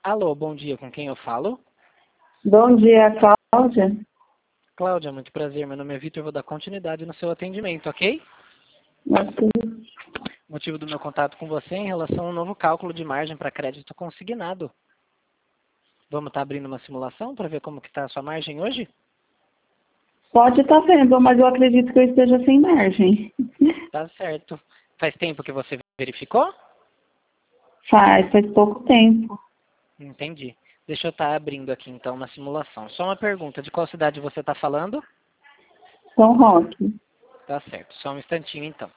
Alô, bom dia, com quem eu falo? Bom dia, Cláudia. Cláudia, muito prazer, meu nome é Vitor, eu vou dar continuidade no seu atendimento, ok? Ok. O motivo do meu contato com você é em relação ao novo cálculo de margem para crédito consignado. Vamos estar abrindo uma simulação para ver como que está a sua margem hoje? Pode estar vendo, mas eu acredito que eu esteja sem margem. Tá certo. Faz tempo que você verificou? Faz pouco tempo. Entendi. Deixa eu estar abrindo aqui então na simulação. Só uma pergunta, de qual cidade você está falando? São Roque. Tá certo, só um instantinho então.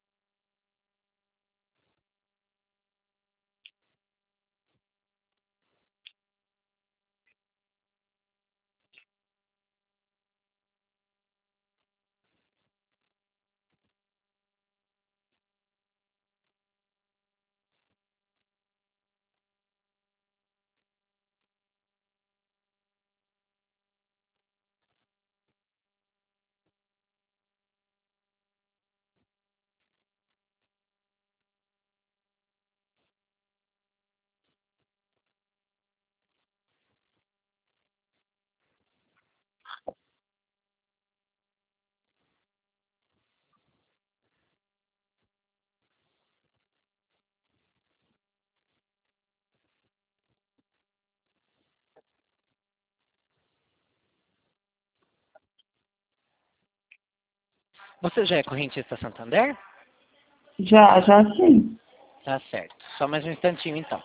Você já é correntista Santander? Já sim. Tá certo. Só mais um instantinho então.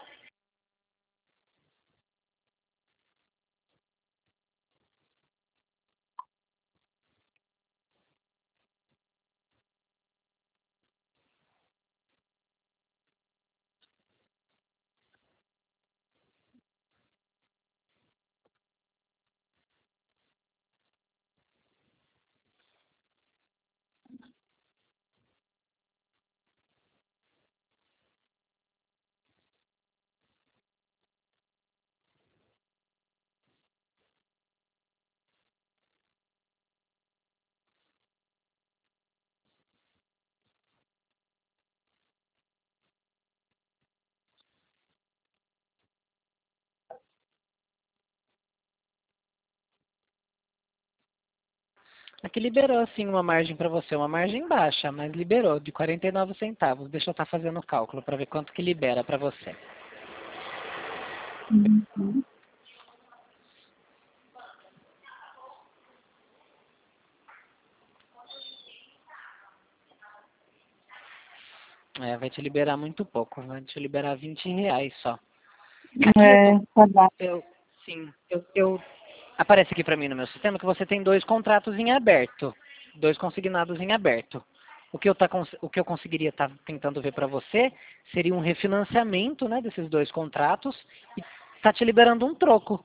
Aqui liberou sim uma margem para você, uma margem baixa, mas liberou de 49 centavos. Deixa eu estar fazendo o cálculo para ver quanto que libera para você. Uhum. Vai te liberar muito pouco, vai te liberar R$ 20 só. Aqui Tá bom. sim, aparece aqui para mim no meu sistema que você tem dois contratos em aberto, dois consignados em aberto. O que eu conseguiria estar tentando ver para você seria um refinanciamento, né, desses dois contratos e tá te liberando um troco.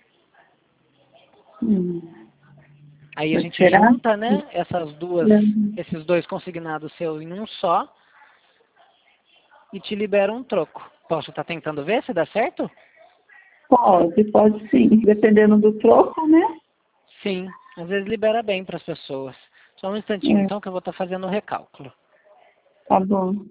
Hum. Aí a gente Será? junta, né, Uhum. esses dois consignados seus em um só e te libera um troco. Posso estar tentando ver se dá certo? Pode sim. Dependendo do troco, né? Sim, às vezes libera bem para as pessoas. Só um instantinho É, então que eu vou estar fazendo o recálculo. tá bom.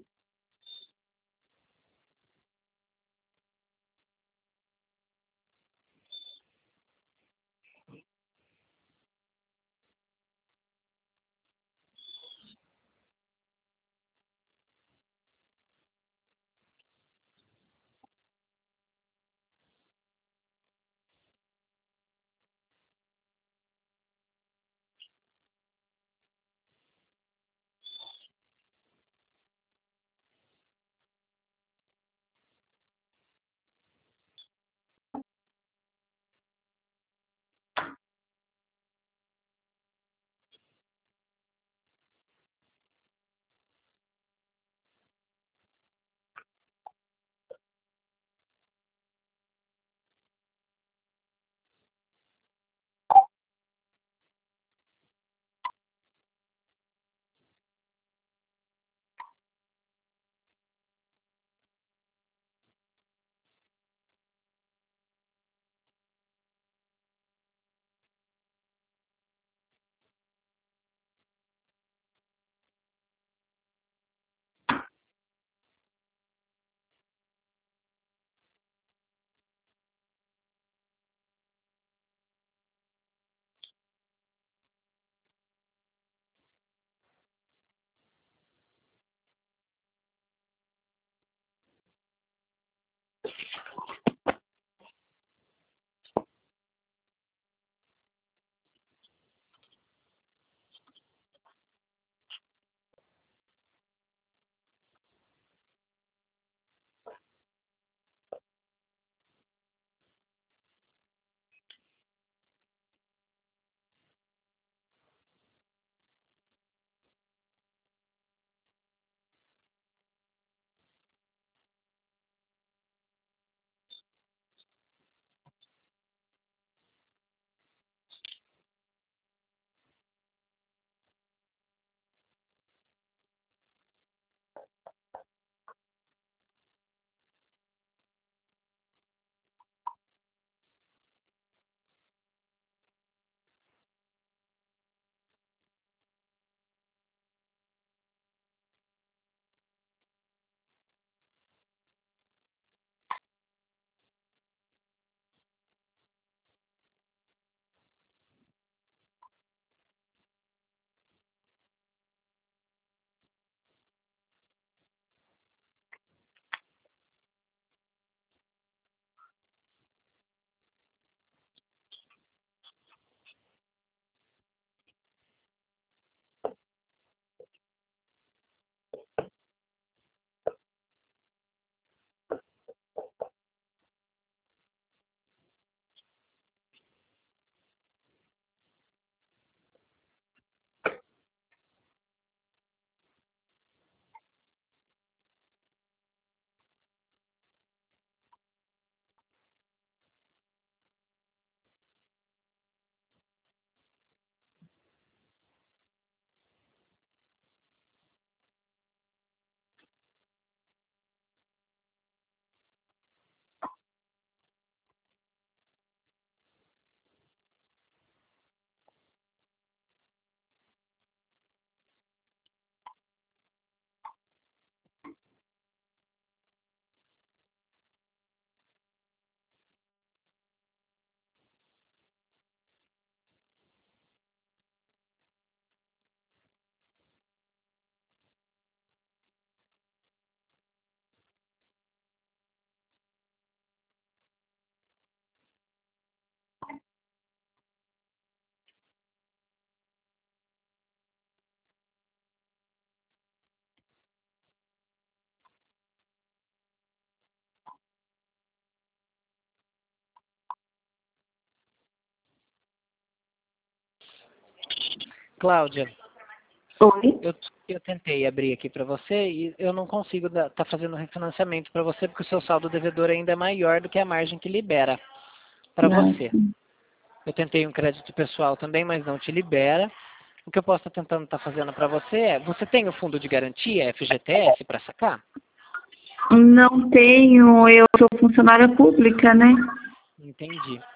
Cláudia, Oi? eu tentei abrir aqui para você e eu não consigo tá fazendo refinanciamento para você porque o seu saldo devedor ainda é maior do que a margem que libera para você. Nossa. Eu tentei um crédito pessoal também, mas não te libera. O que eu posso estar tentando estar fazendo para você é, você tem o fundo de garantia, FGTS, para sacar? Não tenho, eu sou funcionária pública, né? Entendi.